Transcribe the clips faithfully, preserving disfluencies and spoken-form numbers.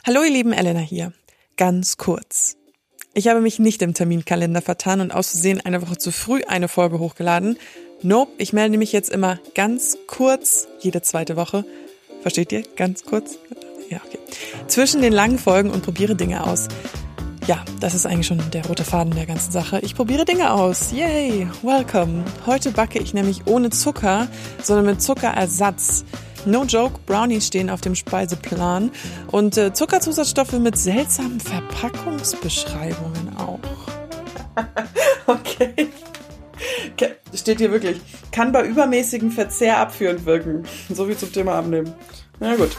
Hallo ihr Lieben, Elena hier. Ganz kurz. Ich habe mich nicht im Terminkalender vertan und aus Versehen eine Woche zu früh eine Folge hochgeladen. Nope, ich melde mich jetzt immer ganz kurz, jede zweite Woche. Versteht ihr? Ganz kurz? Ja, okay. Zwischen den langen Folgen und probiere Dinge aus. Ja, das ist eigentlich schon der rote Faden der ganzen Sache. Ich probiere Dinge aus. Yay, welcome. Heute backe ich nämlich ohne Zucker, sondern mit Zuckerersatz. No joke, Brownies stehen auf dem Speiseplan und äh, Zuckerzusatzstoffe mit seltsamen Verpackungsbeschreibungen auch. Okay. Steht hier wirklich. Kann bei übermäßigem Verzehr abführend wirken. So viel zum Thema Abnehmen. Na gut.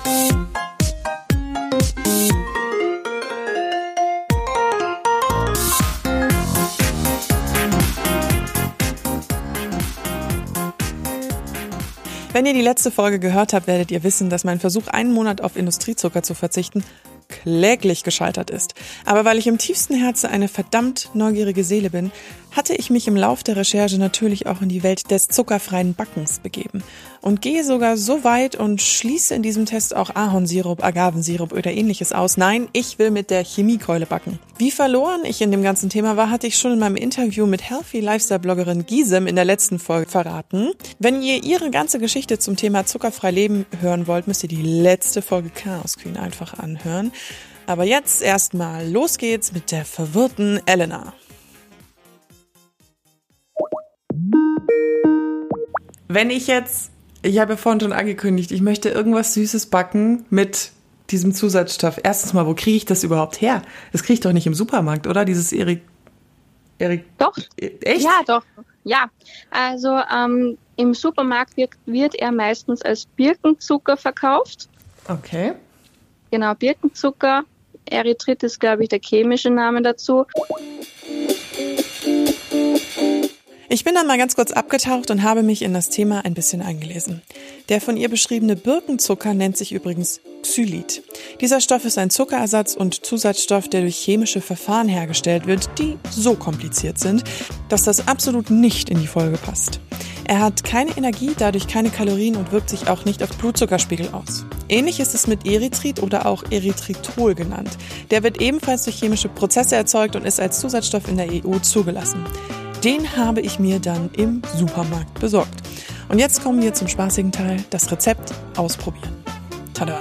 Wenn ihr die letzte Folge gehört habt, werdet ihr wissen, dass mein Versuch, einen Monat auf Industriezucker zu verzichten, kläglich gescheitert ist. Aber weil ich im tiefsten Herzen eine verdammt neugierige Seele bin, hatte ich mich im Lauf der Recherche natürlich auch in die Welt des zuckerfreien Backens begeben und gehe sogar so weit und schließe in diesem Test auch Ahornsirup, Agavensirup oder ähnliches aus. Nein, ich will mit der Chemiekeule backen. Wie verloren ich in dem ganzen Thema war, hatte ich schon in meinem Interview mit Healthy Lifestyle-Bloggerin Gisem in der letzten Folge verraten. Wenn ihr ihre ganze Geschichte zum Thema zuckerfrei leben hören wollt, müsst ihr die letzte Folge Chaos Queen einfach anhören. Aber jetzt erstmal los geht's mit der verwirrten Elena. Wenn ich jetzt, ich habe ja vorhin schon angekündigt, ich möchte irgendwas Süßes backen mit diesem Zusatzstoff. Erstens mal, wo kriege ich das überhaupt her? Das kriege ich doch nicht im Supermarkt, oder? Dieses Erik... Erik... Doch. Echt? Ja, doch. Ja. Also ähm, im Supermarkt wird, wird er meistens als Birkenzucker verkauft. Okay. Genau, Birkenzucker. Erythrit ist, glaube ich, der chemische Name dazu. Ich bin dann mal ganz kurz abgetaucht und habe mich in das Thema ein bisschen eingelesen. Der von ihr beschriebene Birkenzucker nennt sich übrigens Xylit. Dieser Stoff ist ein Zuckerersatz und Zusatzstoff, der durch chemische Verfahren hergestellt wird, die so kompliziert sind, dass das absolut nicht in die Folge passt. Er hat keine Energie, dadurch keine Kalorien und wirkt sich auch nicht auf Blutzuckerspiegel aus. Ähnlich ist es mit Erythrit oder auch Erythritol genannt. Der wird ebenfalls durch chemische Prozesse erzeugt und ist als Zusatzstoff in der E U zugelassen. Den habe ich mir dann im Supermarkt besorgt. Und jetzt kommen wir zum spaßigen Teil, das Rezept ausprobieren. Tada!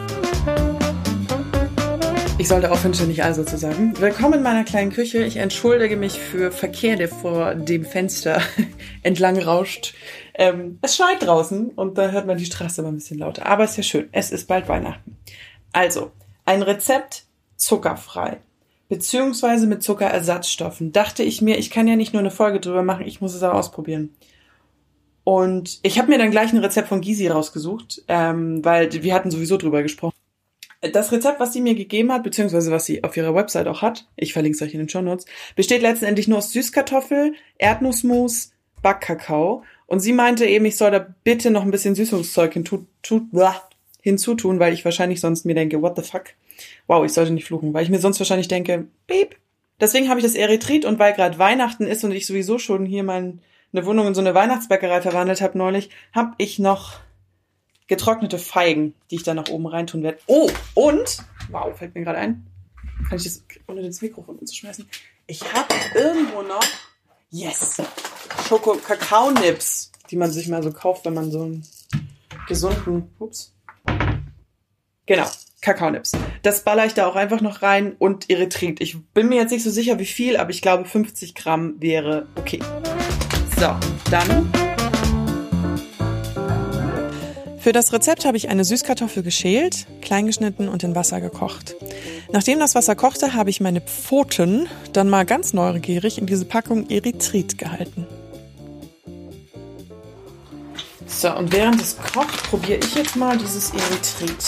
Ich sollte aufhören, ständig also zu sagen. Willkommen in meiner kleinen Küche. Ich entschuldige mich für Verkehr, der vor dem Fenster entlang rauscht. Ähm, es schneit draußen und da hört man die Straße immer ein bisschen lauter. Aber es ist ja schön. Es ist bald Weihnachten. Also, ein Rezept zuckerfrei. Beziehungsweise mit Zuckerersatzstoffen. Dachte ich mir, ich kann ja nicht nur eine Folge drüber machen, ich muss es auch ausprobieren. Und ich habe mir dann gleich ein Rezept von Gysi rausgesucht, ähm, weil wir hatten sowieso drüber gesprochen. Das Rezept, was sie mir gegeben hat, beziehungsweise was sie auf ihrer Website auch hat, ich verlinke es euch in den Shownotes, besteht letztendlich nur aus Süßkartoffel, Erdnussmus, Backkakao. Und sie meinte eben, ich soll da bitte noch ein bisschen Süßungszeug hinzu, tu, blah, hinzutun, weil ich wahrscheinlich sonst mir denke, what the fuck? Wow, ich sollte nicht fluchen, weil ich mir sonst wahrscheinlich denke, piep. Deswegen habe ich das Erythrit und weil gerade Weihnachten ist und ich sowieso schon hier meine Wohnung in so eine Weihnachtsbäckerei verwandelt habe neulich, habe ich noch getrocknete Feigen, die ich da nach oben reintun werde. Oh, und, wow, fällt mir gerade ein, kann ich das unter das Mikrofon umzuschmeißen? Ich habe irgendwo noch, yes, Schoko-Kakao-Nips, die man sich mal so kauft, wenn man so einen gesunden, ups, genau, Kakaonips. Das baller ich da auch einfach noch rein und Erythrit. Ich bin mir jetzt nicht so sicher, wie viel, aber ich glaube, fünfzig Gramm wäre okay. So, dann. Für das Rezept habe ich eine Süßkartoffel geschält, kleingeschnitten und in Wasser gekocht. Nachdem das Wasser kochte, habe ich meine Pfoten dann mal ganz neugierig in diese Packung Erythrit gehalten. So, und während es kocht, probiere ich jetzt mal dieses Erythrit.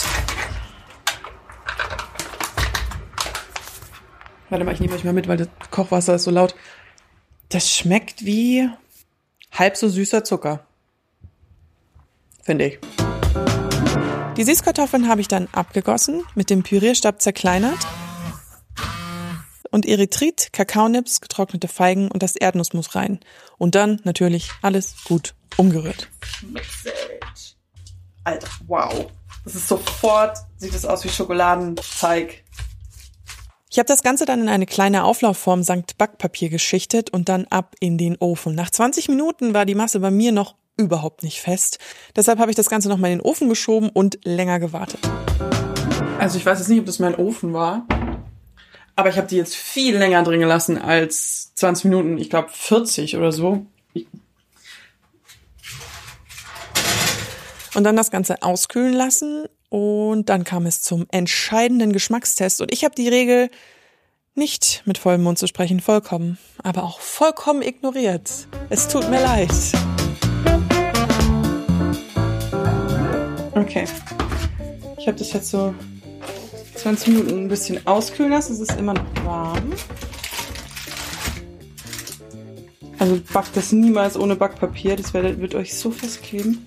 Warte mal, ich nehme euch mal mit, weil das Kochwasser ist so laut. Das schmeckt wie halb so süßer Zucker. Finde ich. Die Süßkartoffeln habe ich dann abgegossen, mit dem Pürierstab zerkleinert und Erythrit, Kakaonips, getrocknete Feigen und das Erdnussmus rein. Und dann natürlich alles gut umgerührt. Alter, wow. Das ist sofort, sieht das aus wie Schokoladenteig. Ich habe das Ganze dann in eine kleine Auflaufform Sankt Backpapier geschichtet und dann ab in den Ofen. Nach zwanzig Minuten war die Masse bei mir noch überhaupt nicht fest. Deshalb habe ich das Ganze nochmal in den Ofen geschoben und länger gewartet. Also ich weiß jetzt nicht, ob das mein Ofen war, aber ich habe die jetzt viel länger drin gelassen als zwanzig Minuten. Ich glaube vierzig oder so. Und dann das Ganze auskühlen lassen und dann kam es zum entscheidenden Geschmackstest. Und ich habe die Regel, nicht mit vollem Mund zu sprechen, vollkommen, aber auch vollkommen ignoriert. Es tut mir leid. Okay. Ich habe das jetzt so zwanzig Minuten ein bisschen auskühlen lassen. Es ist immer noch warm. Also backt das niemals ohne Backpapier. Das wird euch so festkleben.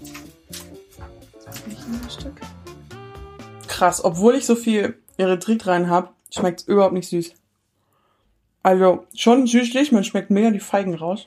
Krass, obwohl ich so viel Erythrit rein habe, schmeckt es überhaupt nicht süß. Also schon süßlich, man schmeckt mega die Feigen raus.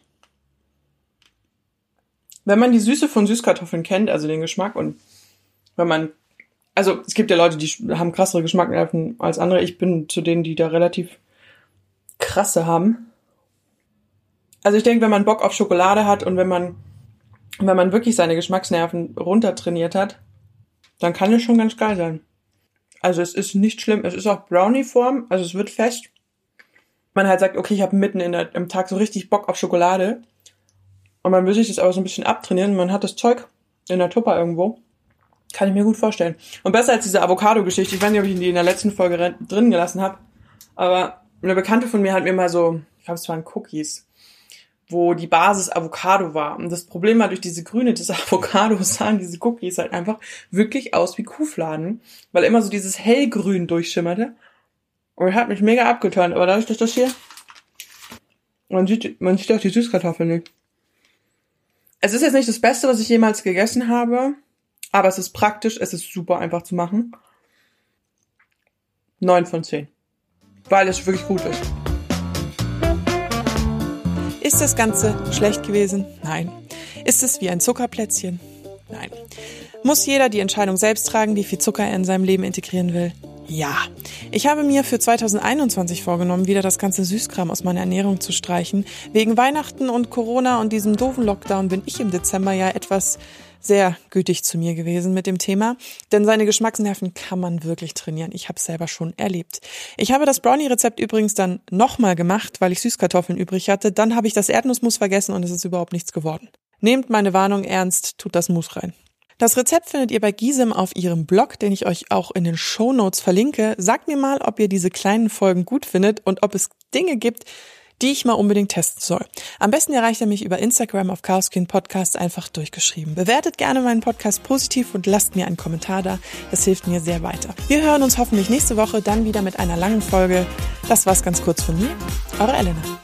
Wenn man die Süße von Süßkartoffeln kennt, also den Geschmack, und wenn man, also es gibt ja Leute, die haben krassere Geschmacksnerven als andere. Ich bin zu denen, die da relativ krasse haben. Also ich denke, wenn man Bock auf Schokolade hat und wenn man, wenn man wirklich seine Geschmacksnerven runtertrainiert hat, dann kann es schon ganz geil sein. Also es ist nicht schlimm, es ist auch Brownie-Form, also es wird fest. Man halt sagt, okay, ich habe mitten in der, im Tag so richtig Bock auf Schokolade und man will sich das aber so ein bisschen abtrainieren. Man hat das Zeug in der Tupper irgendwo. Kann ich mir gut vorstellen. Und besser als diese Avocado-Geschichte, ich weiß nicht, ob ich die in der letzten Folge drin gelassen habe, aber eine Bekannte von mir hat mir mal so, ich glaube, es waren Cookies, wo die Basis Avocado war. Und das Problem war, durch diese Grüne des Avocados sahen diese Cookies halt einfach wirklich aus wie Kuhfladen, weil immer so dieses hellgrün durchschimmerte. Und das hat mich mega abgeturnt. Aber dadurch, dass das hier, man sieht, man sieht auch die Süßkartoffeln nicht. Es ist jetzt nicht das Beste, was ich jemals gegessen habe, aber es ist praktisch, es ist super einfach zu machen. neun von zehn. Weil es wirklich gut ist. Ist das Ganze schlecht gewesen? Nein. Ist es wie ein Zuckerplätzchen? Nein. Muss jeder die Entscheidung selbst tragen, wie viel Zucker er in seinem Leben integrieren will? Ja. Ich habe mir für zwanzig einundzwanzig vorgenommen, wieder das ganze Süßkram aus meiner Ernährung zu streichen. Wegen Weihnachten und Corona und diesem doofen Lockdown bin ich im Dezember ja etwas sehr gütig zu mir gewesen mit dem Thema, denn seine Geschmacksnerven kann man wirklich trainieren. Ich habe es selber schon erlebt. Ich habe das Brownie-Rezept übrigens dann nochmal gemacht, weil ich Süßkartoffeln übrig hatte. Dann habe ich das Erdnussmus vergessen und es ist überhaupt nichts geworden. Nehmt meine Warnung ernst, tut das Mus rein. Das Rezept findet ihr bei Gisem auf ihrem Blog, den ich euch auch in den Shownotes verlinke. Sagt mir mal, ob ihr diese kleinen Folgen gut findet und ob es Dinge gibt, die ich mal unbedingt testen soll. Am besten erreicht ihr mich über Instagram auf Chaoskind Podcast, einfach durchgeschrieben. Bewertet gerne meinen Podcast positiv und lasst mir einen Kommentar da. Das hilft mir sehr weiter. Wir hören uns hoffentlich nächste Woche dann wieder mit einer langen Folge. Das war's ganz kurz von mir. Eure Elena.